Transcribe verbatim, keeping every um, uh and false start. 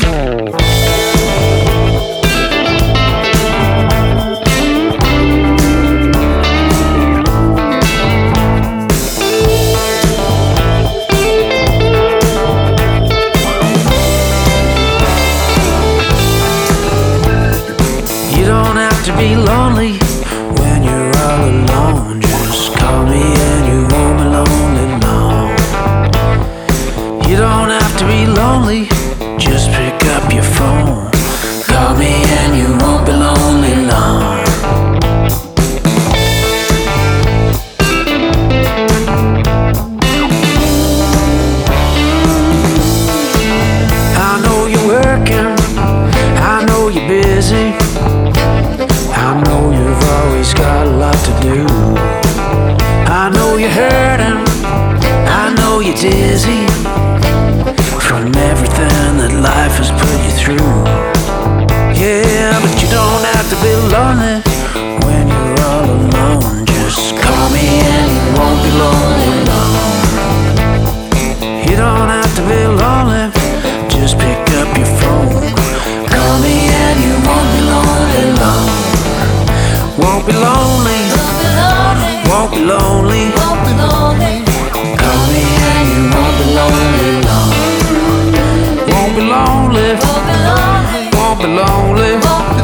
To be lonely when you're all alone, just call me and you won't be lonely long. You don't have to be lonely, just pick up your phone. Call me and you won't be lonely long. I know you're working, I know you're busy, I know you've always got a lot to do. I know you're hurting, I know you're dizzy from everything that life has put you through. Yeah, but you don't have to be lonely when you're all alone. Just call me and you won't be lonely long. You don't have to be lonely, just pick up your phone. Call me and you won't be lonely long. Won't be lonely, won't be lonely, won't be lonely. Call me and you won't be lonely long. Won't be lonely, won't be lonely, won't be lonely.